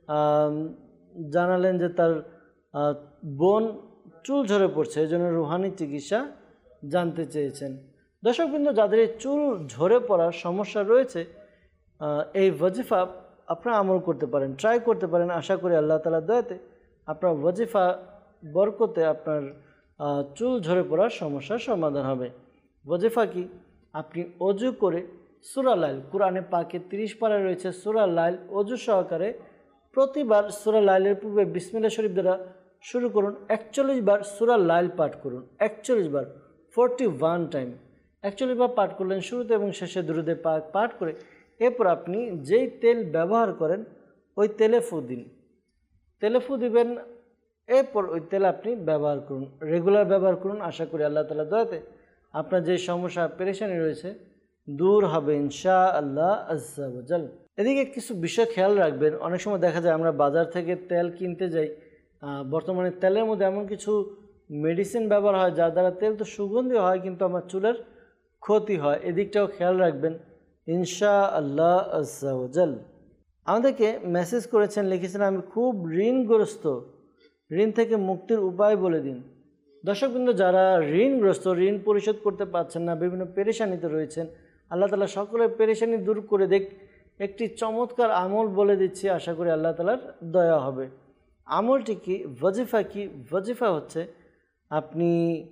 জানালেন যে তার বোন চুল ঝরে পড়ছে, এই জন্য রুহানি চিকিৎসা জানতে চেয়েছেন। দর্শকবৃন্দ, যাদের এই চুল ঝরে পড়ার সমস্যা রয়েছে, এই ওয়াজিফা আপনারা আমল করতে পারেন, ট্রাই করতে পারেন। আশা করি আল্লাহ তাআলার দয়াতে আপনার ওয়াজিফা বরকতে আপনার চুল ঝরে পড়ার সমস্যার সমাধান হবে। ওয়াজিফা কি? আপনি অজু করে সূরা লাইল, কুরআনে পাকে তিরিশ পারায় রয়েছে সূরা লাইল, অজু সহকারে প্রতিবার সূরা লাইলের পূর্বে বিসমিল্লাহ শরীফ দ্বারা শুরু করুন। একচল্লিশ বার সূরা লাইল পাঠ করুন, একচল্লিশ বার, ফোরটি ওয়ান টাইম একচল্লিশ বার পাঠ করলেন, শুরুতে এবং শেষে দুরুদে পাক পাঠ করে এরপর আপনি যেই তেল ব্যবহার করেন ওই তেলে ফু দিন, তেলে ফু দিবেন, এরপর ওই তেল আপনি ব্যবহার করুন, রেগুলার ব্যবহার করুন। আশা করি আল্লাহ তাআলার দয়াতে আপনার যে সমস্যা পেরেশানি রয়েছে দূর হবে ইনশা আল্লাহ আজ্জা ওয়াজাল। এদিকে কিছু বিষয় খেয়াল রাখবেন। অনেক সময় দেখা যায় আমরা বাজার থেকে তেল কিনতে যাই, বর্তমানে তেলের মধ্যে এমন কিছু মেডিসিন ব্যবহার হয় যার দ্বারা তেল তো সুগন্ধি হয় কিন্তু আমার চুলের ক্ষতি হয়, এদিকটাও খেয়াল রাখবেন ইনশা আল্লাহ আজ্জা ওয়াজাল। আমাদেরকে মেসেজ করেছেন, লিখেছেন আমি খুব ঋণগ্রস্ত, ঋণ থেকে মুক্তির উপায় বলে দিন। দর্শকবৃন্দ, যারা ঋণগ্রস্ত, ঋণ পরিশোধ করতে পারছেন না, বিভিন্ন পেরেশানিতে রয়েছেন, আল্লাহ তাআলা সকলের পেরেশানি দূর করে দেখ, একটি চমৎকার আমল বলে দিচ্ছি, আশা করি আল্লাহ তাআলার দয়া হবে। আমলটি কি? ওয়াজিফা কি? ওয়াজিফা হচ্ছে আপনি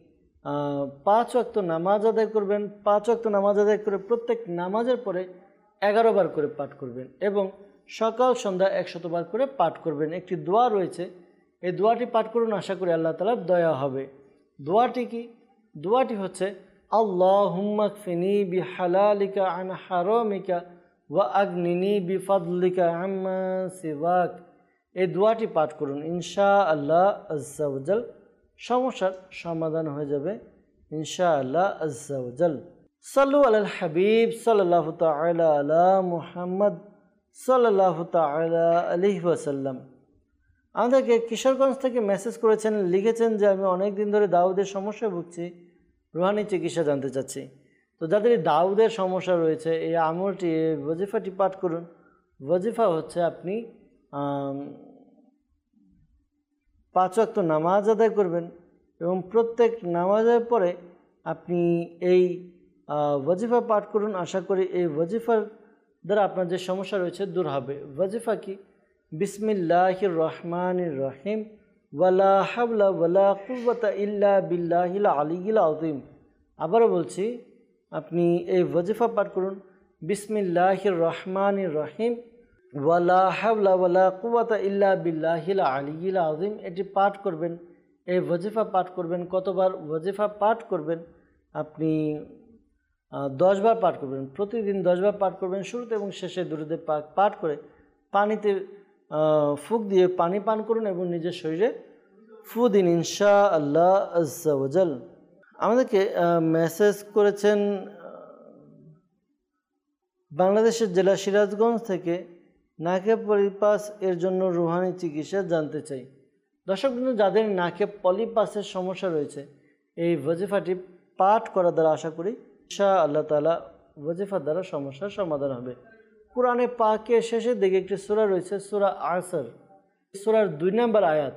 পাঁচ ওয়াক্ত নামাজ আদায় করবেন, পাঁচ ওয়াক্ত নামাজ আদায় করে প্রত্যেক নামাজের পরে এগারো বার করে পাঠ করবেন এবং সকাল সন্ধ্যা একশতবার করে পাঠ করবেন। একটি দোয়া রয়েছে, এই দোয়াটি পাঠ করুন, আশা করি আল্লাহ তাআলার দয়া হবে। দোয়াটি কি? দোয়াটি হচ্ছে আল্লাহুম্মা কফিনি বিহালালিকা আন হারামিকা ওয়া আগনিনি বিফাদলিকা আম্মা সিওয়াক। এই দোয়াটি পাঠ করুন, ইনশা আল্লাহ আজ্জা ওয়াজাল সমস্যার সমাধান হয়ে যাবে ইনশা আল্লাহ আজ্জা ওয়াজাল। সাল্লু আলাল হাবিব সাল্লাল্লাহু তাআলা আলা মুহাম্মদ সাল্লাল্লাহু তাআলা আলাইহি ওয়াসাল্লাম। আমাদেরকে কিশোরগঞ্জ থেকে মেসেজ করেছেন, লিখেছেন যে আমি অনেক দিন ধরে দাউদের সমস্যায় ভুগছি, রুহানি চিকিৎসা জানতে চাচ্ছি। তো যাদের এই দাউদের সমস্যা রয়েছে, এই আমলটি, এই ওয়াজিফাটি পাঠ করুন। ওয়াজিফা হচ্ছে আপনি পাঁচ ওয়াক্ত নামাজ আদায় করবেন এবং প্রত্যেক নামাজের পরে আপনি এই ওয়াজিফা পাঠ করুন। আশা করি এই ওয়াজিফার দ্বারা আপনার যে সমস্যা রয়েছে দূর হবে। ওয়াজিফা কি? বিসমিল্লাহির রহমানির রহিম ওয়ালা হাওলা ওয়ালা কুওয়াতা ইল্লা বিল্লাহিল আলিয়্যিল আযীম। আবারও বলছি, আপনি এই ওয়াজিফা পাঠ করুন, বিসমিল্লাহির রহমানির রহিম ওয়ালা হাওলা ওয়ালা কুওয়াতা ইল্লা বিল্লাহিল আলিয়্যিল আযীম। এটি পাঠ করবেন, এই ওয়াজিফা পাঠ করবেন। কতবার ওয়াজিফা পাঠ করবেন? আপনি দশবার পাঠ করবেন, প্রতিদিন দশবার পাঠ করবেন। শুরুতে এবং শেষে দুরূদে পাক পাঠ করে পানিতে ফুঁক দিয়ে পানি পান করুন এবং নিজের শরীরে ফু দিন, ইনশা আল্লাহ আজ্জা ওয়াজাল। আমাদেরকে মেসেজ করেছেন বাংলাদেশের জেলা সিরাজগঞ্জ থেকে, নাকে পলিপাস এর জন্য রুহানি চিকিৎসা জানতে চাই। দর্শক বন্ধু, যাদের নাকে পলিপাসের সমস্যা রয়েছে, এই ওয়াজিফাটি পাঠ করার দ্বারা আশা করি ইনশা আল্লাহ তাআলা ওয়াজিফার দ্বারা সমস্যার সমাধান হবে। কুরআনে পাকের শেষের দিকে একটি সূরা রয়েছে, সূরা আসর। সূরার দুই নম্বর আয়াত,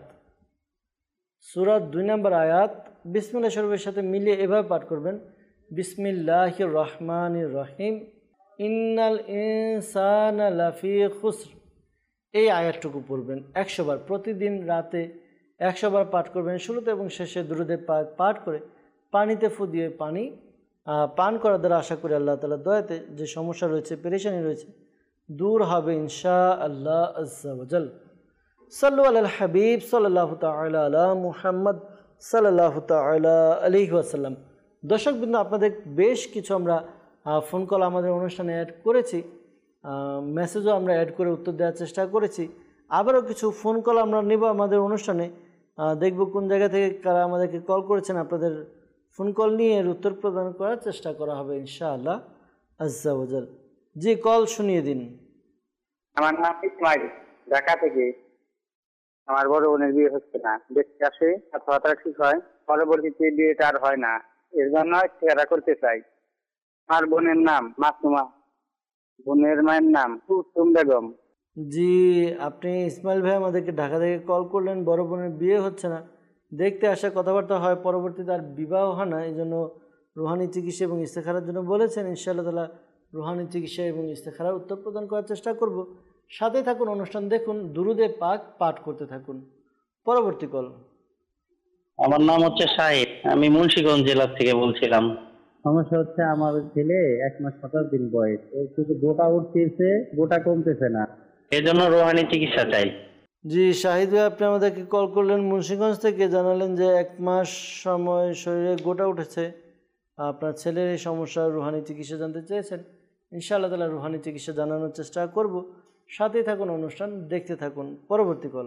সূরার দুই নম্বর আয়াত বিসমিল্লাহ শরীফের সাথে মিলিয়ে এভাবে পাঠ করবেন, বিসমিল্লাহির রহমানির রহিম ইন্নাল ইনসানা লাফি খুসর। এই আয়াতটুকু পড়বেন একশো বার, প্রতিদিন রাতে একশো বার পাঠ করবেন। শুরুতে এবং শেষে দুরূদে পাক পাঠ করে পানিতে ফু দিয়ে পানি পান করার দ্বারা আশা করি আল্লাহ তাআলা দয়াতে যে সমস্যা রয়েছে, পেরেশানি রয়েছে, দূর হবে ইনশা আল্লাহ আজ্জা ওয়াজাল। সাল্লু আলাল হাবিব সাল্লাল্লাহু তাআলা আলা মুহাম্মদ সাল্লাল্লাহু তাআলা আলাইহি ওয়াসাল্লাম। দর্শকবৃন্দ, আপনাদের বেশ কিছু আমরা ফোন কল আমাদের অনুষ্ঠানে অ্যাড করেছি, মেসেজও আমরা অ্যাড করে উত্তর দেওয়ার চেষ্টা করেছি। আবারও কিছু ফোন কল আমরা নেব আমাদের অনুষ্ঠানে, দেখব কোন জায়গা থেকে কারা আমাদেরকে কল করেছেন। আপনাদের ফোন কল নিয়ে এর উত্তর প্রদান করার চেষ্টা করা হবে ইনশাআল্লাহ আজ্জা ওয়াজাল। জি, কল শুনিয়ে দিন। আমার নাম ইসমাইল, ঢাকা থেকে। আমার বড় বোনের বিয়ে হচ্ছে না, দেখতে আসে কথাবার্তা ঠিক হয়, পরবর্তীতে বিয়েটা আর হয় না, এর জন্য চেহারা করতে চাই। আমার বোনের নাম মাসুমা, বোনের মায়ের নাম কুলসুম বেগম। জি, আপনি ইসমাইল ভাই আমাদেরকে ঢাকা থেকে কল করলেন, বড় বোনের বিয়ে হচ্ছে না, দেখতে আসা, কথাবার্তা হয়, পরবর্তীতে আর বিবাহ হয় না, এই জন্য রুহানি চিকিৎসা এবং ইস্তেখারার জন্য বলেছেন। ইনশাআল্লাহ তাআলা রুহানি চিকিৎসা এবং ইস্তেখারার উত্তর প্রদান করার চেষ্টা করব। সাথে থাকুন, অনুষ্ঠান দেখুন, দুরূদে পাক পাঠ করতে থাকুন। পরবর্তী কল। আমার নাম হচ্ছে শাহিদ, আমি মুন্সিগঞ্জ জেলা থেকে বলছিলাম। সমস্যা হচ্ছে আমার ছেলে এক মাস সাতাশ দিন বয়স, ওর শুধু গোটা উঠতেছে, গোটা কমতেছে না, এই জন্য রোহানি চিকিৎসা চাই। জি শাহিদ ভাই, আপনি আমাদেরকে কল করলেন মুন্সিগঞ্জ থেকে, জানালেন যে এক মাস সময় শরীরে গোটা উঠেছে, আপনার ছেলের এই সমস্যা, রুহানি চিকিৎসা জানতে চেয়েছেন। ইনশাআল্লাহ তাআলা রুহানি চিকিৎসা জানানোর চেষ্টা করব। সাথে থাকুন, অনুষ্ঠান দেখতে থাকুন। পরবর্তী কল।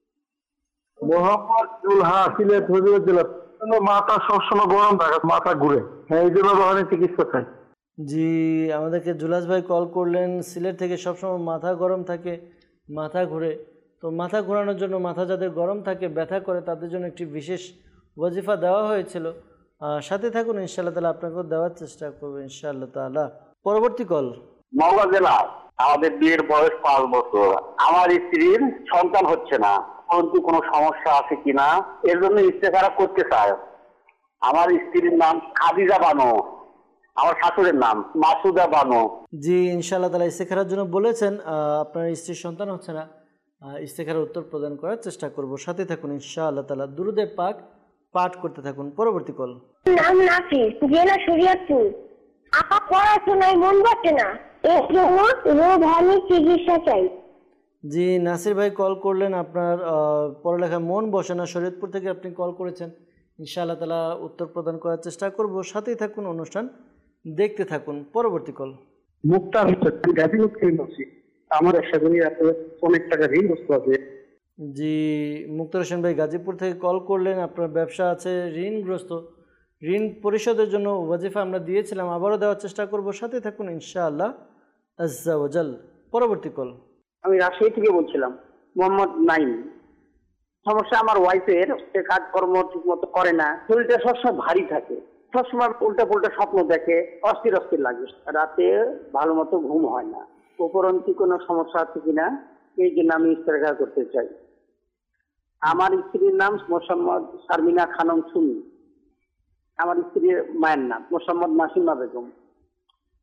মোহাম্মদ জুলহা, সিলেট হুজুর জেলা। মাথা সবসময় গরম থাকে, মাথা ঘুরে, এই জন্য রোহানি চিকিৎসা চাই। জি, আমাদেরকে জুলাস ভাই কল করলেন সিলেট থেকে, সবসময় মাথা গরম থাকে, মাথা ঘুরে। তো মাথা ঘোরানোর জন্য, মাথা যাদের গরম থাকে, ব্যথা করে, তাদের জন্য একটি বিশেষ ওয়াজিফা দেওয়া হয়েছিল। সাথে থাকুন, ইনশাআল্লাহ তাআলা আপনাকেও দেওয়ার চেষ্টা করবো ইনশাআল্লাহ তাআলা। পরবর্তী কল। নওগাঁ জেলা, আমাদের বিয়ের বয়স পাঁচ বছর, আমার স্ত্রীর সন্তান হচ্ছে না, কিন্তু কোনো সমস্যা আছে কিনা এর জন্য ইস্তেখারা করতে চায়। আমার স্ত্রীর নাম খাদিজা বানু, আমার শাশুড়ির নাম মাসুদা বানু। জি, ইনশাআল্লাহ তাআলা ইস্তেখারার জন্য বলেছেন, আপনার স্ত্রীর সন্তান হচ্ছে না, ইস্তেখারার উত্তর প্রদান করার চেষ্টা করব। সাথে থাকুন, ইনশাআল্লাহ তাআলা দুরূদে পাক পাঠ করতে থাকুন। পরবর্তী কল। নাম নাফিস, জেলা শরীয়তপুর। আপা পড়াশোনায় মন বসে না, এর জন্য রোহানি চিকিৎসা চাই। জি, নাসির ভাই কল করলেন, আপনার পড়ালেখায় মন বসে না, শরীয়তপুর থেকে আপনি কল করেছেন। ইনশাআল্লাহ তাআলা উত্তর প্রদান করার চেষ্টা করব। সাথেই থাকুন, অনুষ্ঠান দেখতে থাকুন। পরবর্তী কল। মুক্তার গাজীপুর থেকে বলছি, আমার আশা করি অনেক টাকা ঋণগ্রস্ত আছে। জি, মুক্তার হোসেন ভাই গাজীপুর থেকে কল করলেন, আপনার ব্যবসা আছে, ঋণগ্রস্ত, ঋণ পরিশোধের জন্য ওয়াজিফা আমরা দিয়েছিলাম, আবারও দেওয়ার চেষ্টা করব। সাথে থাকুন ইনশাআল্লাহ আজ্জা ওয়াজাল। পরবর্তী কল। আমি রাজশাহী থেকে বলছিলাম, মোহাম্মদ নাইম। সমস্যা আমার ওয়াইফের, সে কাজকর্ম ঠিক মতো করে না, শরীরটা সবসময় ভারী থাকে, সবসময় উল্টা পুল্টা স্বপ্ন দেখে, অস্থির অস্থির লাগে, রাতে ভালো মতো ঘুম হয় না। উপরন্তু কোনো সমস্যা আছে কিনা, এই জন্য আমি ইস্তেখারা করতে চাই। আমার স্ত্রীর নাম মোসাম্মদ শারমিনা খানম সুমি, আমার স্ত্রীর মায়ের নাম মোসাম্মদ নাসিমা বেগম।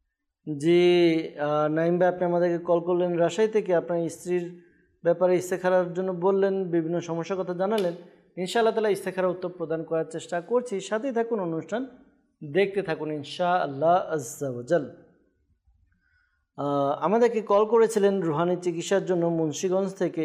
জি নাইম ভাই, আপনি আমাদেরকে কল করলেন রাজশাহী থেকে, আপনার স্ত্রীর ব্যাপারে ইস্তেখারার জন্য বললেন, বিভিন্ন সমস্যার কথা জানালেন। ইনশাআল্লাহ তাআলা ইস্তেখারার উত্তর প্রদান করার চেষ্টা করছি। সাথেই থাকুন, অনুষ্ঠান দেখতে থাকুন ইনশাআল্লাহ আজ্জা ওয়া জাল। আমাদেরকে কল করেছিলেন রুহানি চিকিৎসার জন্য মুন্সিগঞ্জ থেকে।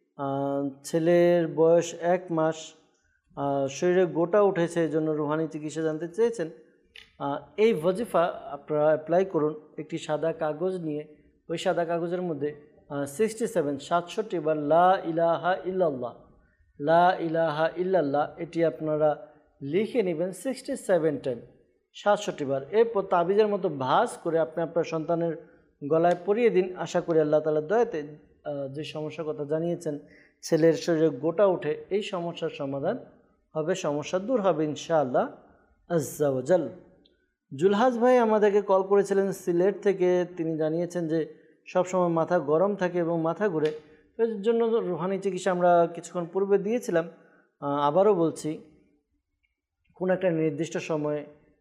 ছেলের বয়স এক মাস, শরীরে গোটা উঠেছে, এই জন্য রুহানি চিকিৎসা জানতে চেয়েছেন। এই ওয়াজিফা আপনারা অ্যাপ্লাই করুন। একটি সাদা কাগজ নিয়ে ওই সাদা কাগজের মধ্যে সিক্সটি সেভেন সাতষট্টি বার লা ইলাহা ইল্লাল্লাহ, লা ইলাহা ইল্লাল্লাহ এটি আপনারা লিখে নেবেন সিক্সটি সেভেন টাইম, সাতষট্টি বার। এরপর তাবিজের মতো ভাঁজ করে আপনি আপনার সন্তানের গলায় পরিয়ে দিন। আশা করি আল্লাহ তাআলার দয়াতে যে সমস্যার কথা জানিয়েছেন, ছেলের শরীরে গোটা উঠে, এই সমস্যার সমাধান হবে, সমস্যা দূর হবে ইনশাআল্লাহ আজ্জা ওয়া জাল। জুলহাজ ভাই আমাদেরকে কল করেছিলেন সিলেট থেকে। তিনি জানিয়েছেন যে সবসময় মাথা গরম থাকে এবং মাথা ঘুরে। এর জন্য রুহানি চিকিৎসা আমরা কিছুক্ষণ পূর্বে দিয়েছিলাম। আবারও বলছি, কোন একটা নির্দিষ্ট সময়ে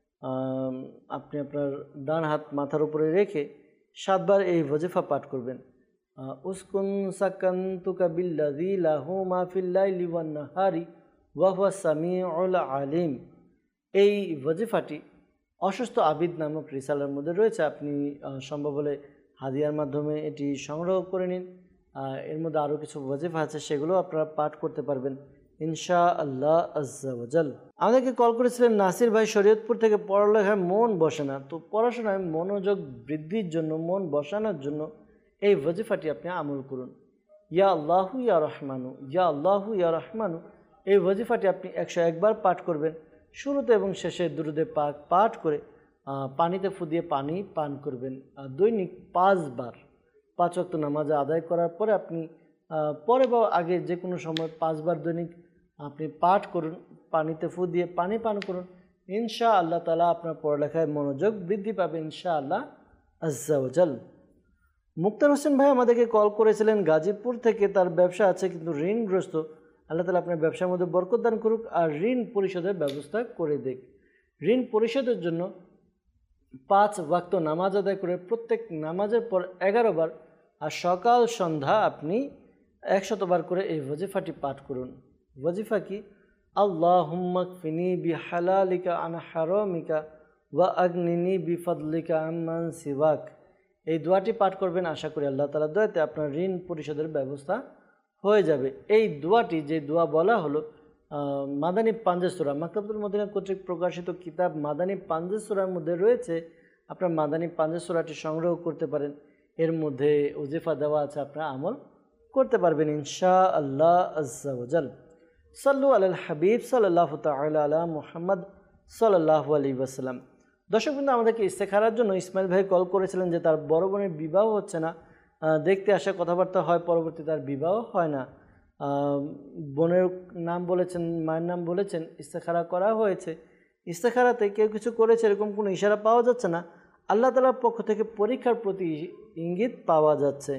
আপনি আপনার ডান হাত মাথার উপরে রেখে সাতবার এই ওয়াজিফা পাঠ করবেন। উসকুন সাকান্তুকা বিল্লাযী লাহু মা ফিল লাইলি ওয়ান নাহারি ওয়া হুয়া সামিউল আলিম। এই ওয়াজিফাটি অসুস্থ আবিদ নামক রিসালার মধ্যে রয়েছে। আপনি সম্ভব হলে হাদিয়ার মাধ্যমে এটি সংগ্রহ করে নিন। এর মধ্যে আরও কিছু ওয়াজিফা আছে, সেগুলো আপনারা পাঠ করতে পারবেন ইনশাআল্লাহ আজ্জা ওয়া জাল। আমাদেরকে কল করেছিলেন নাসির ভাই শরীয়তপুর থেকে। পড়ালেখায় মন বসে না, তো পড়াশোনায় মনোযোগ বৃদ্ধির জন্য, মন বসানোর জন্য এই ওয়াজিফাটি আপনি আমল করুন। ইয়া আল্লাহু ইয়া রহমানু, ইয়া আল্লাহু ইয়া রহমানু এই ওয়াজিফাটি আপনি একশো একবার পাঠ করবেন। শুরুতে এবং শেষে দুরুদে পাক পাঠ করে পানিতে ফুদিয়ে পানি পান করবেন। দৈনিক পাঁচবার, পাঁচ ওয়াক্ত নামাজ আদায় করার পরে আপনি পরে বা আগে যে কোনো সময় পাঁচবার দৈনিক আপনি পাঠ করুন, পানিতে ফুদিয়ে পানি পান করুন। ইনশাআল্লাহ তাআলা আপনার পড়ালেখায় মনোযোগ বৃদ্ধি পাবে ইনশাআল্লাহ আজ্জা ওয়া জাল। মুক্তার হোসেন ভাই আমাদেরকে কল করেছিলেন গাজীপুর থেকে। তার ব্যবসা আছে কিন্তু ঋণগ্রস্ত। আল্লাহ তাআলা আপনার ব্যবসার মধ্যে বরকত দান করুক আর ঋণ পরিশোধের ব্যবস্থা করে দেখ। ঋণ পরিশোধের জন্য পাঁচ ওয়াক্ত নামাজ আদায় করে প্রত্যেক নামাজের পর এগারো বার আর সকাল সন্ধ্যা আপনি একশতবার করে এই ওয়াজিফাটি পাঠ করুন। ওয়াজিফা কি? আল্লাহুম্মা কফিনি বিহালালিকা আন হারামিকা ওয়া আগনিনি বিফাদলিকা আম্মান সিওয়াক। এই দোয়াটি পাঠ করবেন। আশা করি আল্লাহ তাআলার দয়াতে আপনার ঋণ পরিশোধের ব্যবস্থা হয়ে যাবে। এই দোয়াটি, যে দোয়া বলা হলো, মাদানী পাঞ্জে সূরা, মাকতাবুল মদিনা কর্তৃক প্রকাশিত কিতাব মাদানী পাঞ্জে সূরার মধ্যে রয়েছে। আপনার মাদানী পাঞ্জে সূরাটি সংগ্রহ করতে পারেন। এর মধ্যে ওজিফা দেওয়া আছে, আপনারা আমল করতে পারবেন ইনশাআল্লাহ আজ্জা ওয়া জাল। সাল্লু আলাল হাবিব সাল্লাল্লাহু তাআলা আলা মুহাম্মদ সাল্লাল্লাহু আলাইহি ওয়াসাল্লাম। দর্শকবৃন্দ, আমাদেরকে ইস্তেখারার জন্য ইসমাইল ভাই কল করেছিলেন যে তার বড় বোনের বিবাহ হচ্ছে না, দেখতে আসে, কথাবার্তা হয়, পরবর্তী তার বিবাহ হয় না। বোনের নাম বলেছেন, মায়ের নাম বলেছেন, ইস্তেখারা করা হয়েছে। ইস্তেখারাতে কেউ কিছু করেছে এরকম কোনো ইশারা পাওয়া যাচ্ছে না। আল্লাহ তাআলার পক্ষ থেকে পরীক্ষার প্রতি ইঙ্গিত পাওয়া যাচ্ছে।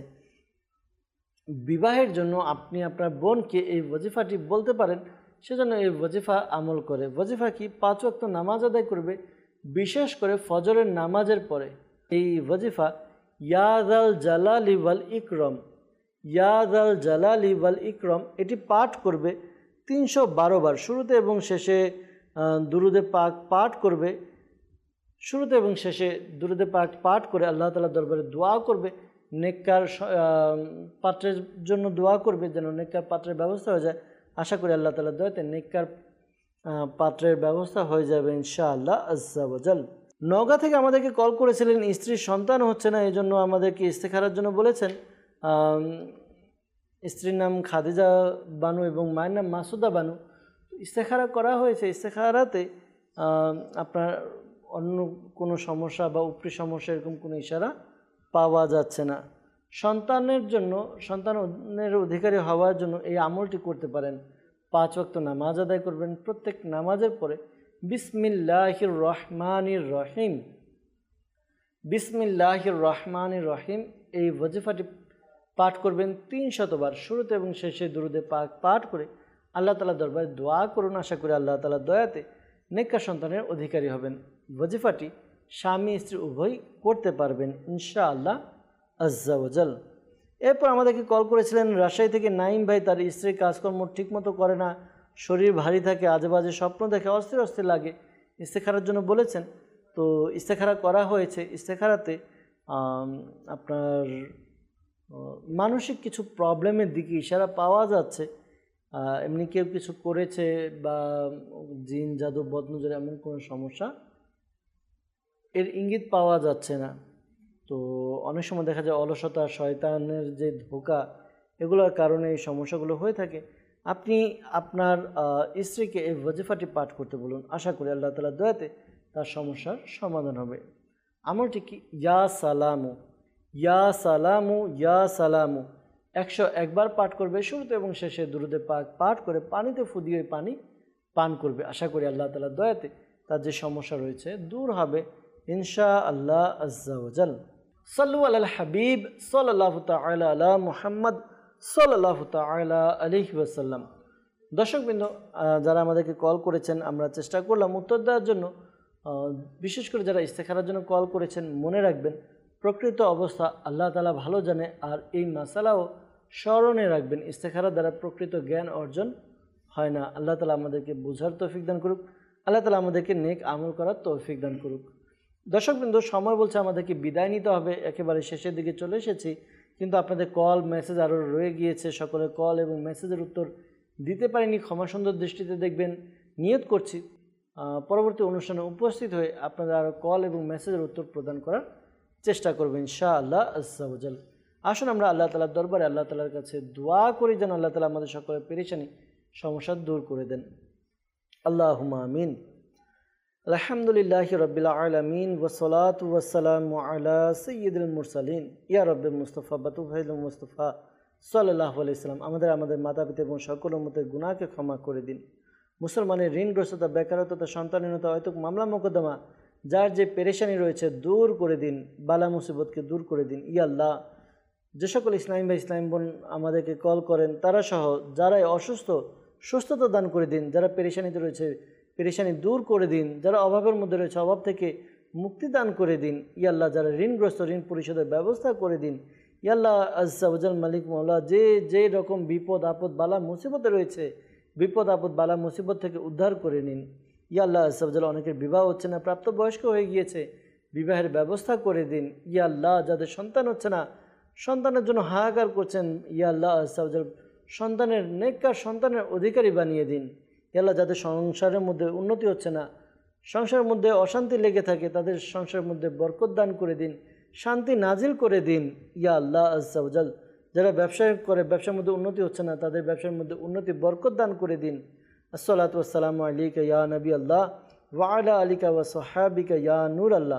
বিবাহের জন্য আপনি আপনার বোনকে এই ওয়াজিফাটি বলতে পারেন, সেজন্য এই ওয়াজিফা আমল করে। ওয়াজিফা কি? পাঁচ ওয়াক্ত নামাজ আদায় করবে, বিশেষ করে ফজরের নামাজের পরে। এই ওয়াজিফা ইয়া যাল জালালি ওয়াল ইকরাম, ইয়া যাল জালালি ওয়াল ইকরাম এটি পাঠ করবে তিনশো বারো বার। শুরুতে এবং শেষে দুরুদে পাক পাঠ করবে। শুরুতে এবং শেষে দুরুদে পাক পাঠ করে আল্লাহ তাআলার দরবারে দোয়া করবে, নেককার পাত্রের জন্য দোয়া করবে যেন নেককার পাত্রের ব্যবস্থা হয়ে যায়। আশা করি আল্লাহ তাআলার দয়াতে নেককার পাত্রের ব্যবস্থা হয়ে যাবে ইনশাআল্লাহ আজ্জা ওয়া জাল। নওগাঁ থেকে আমাদেরকে কল করেছিলেন, স্ত্রীর সন্তান হচ্ছে না, এই জন্য আমাদেরকে ইস্তেখারার জন্য বলেছেন। স্ত্রীর নাম খাদিজা বানু এবং মায়ের নাম মাসুদা বানু। ইস্তেখারা করা হয়েছে। ইস্তেখারাতে আপনার অন্য কোনো সমস্যা বা উপরি সমস্যা এরকম কোনো ইশারা পাওয়া যাচ্ছে না। সন্তানের জন্য, সন্তানের অধিকারী হওয়ার জন্য এই আমলটি করতে পারেন। পাঁচ ওয়াক্ত নামাজ আদায় করবেন। প্রত্যেক নামাজের পরে বিসমিল্লাহির রহমানির রহিম, বিসমিল্লাহির রহমানির রহিম এই ওয়াজিফাটি পাঠ করবেন তিন শতবার। শুরুতে এবং শেষে দুরুদে পাক পাঠ করে আল্লাহ তাআলার দরবারে দোয়া করুন। আশা করি আল্লাহ তাআলার দয়াতে নেককার সন্তানের অধিকারী হবেন। ওয়াজিফাটি স্বামী স্ত্রী উভয় করতে পারবেন ইনশাআল্লাহ আজ্জা ওয়াজাল। এরপর আমাদেরকে কল করেছিলেন রাজশাহী থেকে নাইম ভাই। তার স্ত্রীর কাজকর্ম ঠিকমতো করে না, শরীর ভারী থাকে, আজে বাজে স্বপ্ন দেখে, অস্থির অস্থির লাগে, ইস্তেখারার জন্য বলেছেন। তো ইস্তেখারা করা হয়েছে। ইস্তেখারাতে আপনার মানসিক কিছু প্রবলেমের দিকে ইশারা পাওয়া যাচ্ছে। এমনি কেউ কিছু করেছে বা জিন জাদু বদনজর এমন কোনো সমস্যা এর ইঙ্গিত পাওয়া যাচ্ছে না। তো অনেক সময় দেখা যায় অলসতা, শয়তানের যে ধোঁকা, এগুলোর কারণে এই সমস্যাগুলো হয়ে থাকে। আপনি আপনার স্ত্রীকে এই ওয়াজিফাটি পাঠ করতে বলুন, আশা করি আল্লাহ তাআলার দয়াতে তার সমস্যার সমাধান হবে। আমলটি কি? ইয়া সালামু ইয়া সালামু ইয়া সালামু একশো একবার পাঠ করবে, শুরুতে এবং শেষে দুরুদে পাক পাঠ করে পানিতে ফু দিয়ে পানি পান করবে। আশা করি আল্লাহ তাআলার দয়াতে তার যে সমস্যা রয়েছে দূর হবে ইনশাআল্লাহ আজ্জা ওয়াজাল। সাল্লু আলাল হাবিব সাল্লাল্লাহু তাআলা আলা মুহাম্মদ সাল্লাল্লাহু তাআলা আলাইহি ওয়াসাল্লাম। দর্শকবৃন্দ, যারা আমাদেরকে কল করেছেন, আমরা চেষ্টা করলাম উত্তর দেওয়ার জন্য। বিশেষ করে যারা ইস্তেখারার জন্য কল করেছেন, মনে রাখবেন প্রকৃত অবস্থা আল্লাহ তাআলা ভালো জানে। আর এই মাসালাও স্মরণে রাখবেন, ইস্তেখারা দ্বারা প্রকৃত জ্ঞান অর্জন হয় না। আল্লাহ তাআলা আমাদেরকে বোঝার তৌফিক দান করুক, আল্লাহ তাআলা আমাদেরকে নেক আমল করার তৌফিক দান করুক। দর্শকবৃন্দ, সময় বলছে আমাদেরকে বিদায় নিতে হবে, একেবারে শেষের দিকে চলে এসেছি। কিন্তু আপনাদের কল মেসেজ আরও রয়ে গিয়েছে, সকলের কল এবং মেসেজের উত্তর দিতে পারিনি, ক্ষমা সুন্দর দৃষ্টিতে দেখবেন। নিয়ত করছি পরবর্তী অনুষ্ঠানে উপস্থিত হয়ে আপনাদের আরও কল এবং মেসেজের উত্তর প্রদান করার চেষ্টা করবেন ইনশাআল্লাহ আজ্জা ওয়াজাল। আসুন আমরা আল্লাহ তাআলার দরবারে আল্লাহ তাআলার কাছে দোয়া করি যেন আল্লাহ তাআলা আমাদের সকলের পেরেশানি সমস্যা দূর করে দেন। আল্লাহুম্মা আমিন। আলহামদুলিল্লাহি রাব্বিল আলামিন ওয়াসসালাতু ওয়াসসালামু আলা সাইয়্যিদিল মুরসালিন ইয়া রাব্বিল মুস্তাফা বাতুফাইল মুস্তাফা সাল্লাল্লাহু আলাইহি সাল্লাম। আমাদের আমাদের মাতা পিতা এবং সকল উম্মতের গুনাহকে ক্ষমা করে দিন। মুসলমানের ঋণগ্রস্ততা, বেকারত্বতা, সন্তানহীনতা, অহেতুক মামলা মোকদ্দমা, যার যে পেরেশানি রয়েছে দূর করে দিন, বালা মুসিবতকে দূর করে দিন। ইয়া আল্লাহ, যে সকল ইসলামী বা ইসলামী বোন আমাদেরকে কল করেন তারা সহ যারাই অসুস্থ, সুস্থতা দান করে দিন। যারা পেরেশানিতে রয়েছে পেরেশানি দূর করে দিন। যারা অভাবের মধ্যে রয়েছে অভাব থেকে মুক্তি দান করে দিন। ইয়া আল্লাহ, যারা ঋণগ্রস্ত ঋণ পরিশোধের ব্যবস্থা করে দিন। ইয়া আল্লাহ আজ্জা ওয়াজাল মালিক মওলা, যে যে রকম বিপদ আপদ বালা মুসিবতে রয়েছে, বিপদ আপদ বালা মুসিবত থেকে উদ্ধার করে নিন। ইয়া আল্লাহ আজ্জা ওয়াজাল, অনেকের বিবাহ হচ্ছে না, প্রাপ্তবয়স্ক হয়ে গিয়েছে, বিবাহের ব্যবস্থা করে দিন। ইয়া আল্লাহ, যাদের সন্তান হচ্ছে না, সন্তানের জন্য হাহাকার করছেন, ইয়া আল্লাহ আজ্জা ওয়াজাল সন্তানের নেককার সন্তানের অধিকারী বানিয়ে দিন। ইয়া আল্লাহ, যাদের সংসারের মধ্যে উন্নতি হচ্ছে না, সংসারের মধ্যে অশান্তি লেগে থাকে, তাদের সংসারের মধ্যে বরকত দান করে দিন, শান্তি নাজিল করে দিন। ইয়া আল্লাহ আজ্জা ওয়াজাল, যারা ব্যবসা করে ব্যবসার মধ্যে উন্নতি হচ্ছে না, তাদের ব্যবসার মধ্যে উন্নতি বরকত দান করে দিন। আসসালাতু ওয়াসসালামু আলাইকা ইয়া নবী আল্লাহ ওয়া আলা আলিকা ওয়া সাহাবিকা ইয়া নূর আল্লাহ।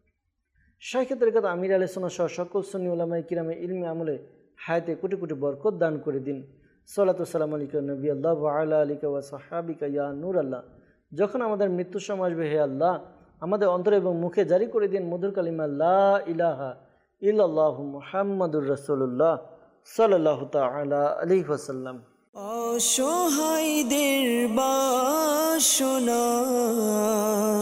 শাইখে তরিকত আমির আলাইহিস সালাম সহ সকল সুন্নি উলামায়ে কিরামে ইলমি আমলে হায়াতে কোটি কোটি বরকত দান করে দিন। সালাতু ওয়াসসালামু আলাইকা নবী আল্লাহ ওয়া আলা আলিকা ওয়া সাহাবিকা ইয়া নূর আল্লাহ। যখন আমাদের মৃত্যুর সময় আসবে, হে আল্লাহ, আমাদের অন্তরে এবং মুখে জারি করে দিন মধুর কালিমা লা ইলাহা ইল্লাল্লাহু মুহাম্মাদুর রাসূলুল্লাহ সাল্লাল্লাহু তাআলা আলাইহি ওয়াসাল্লাম। অসহায়দের বাসনা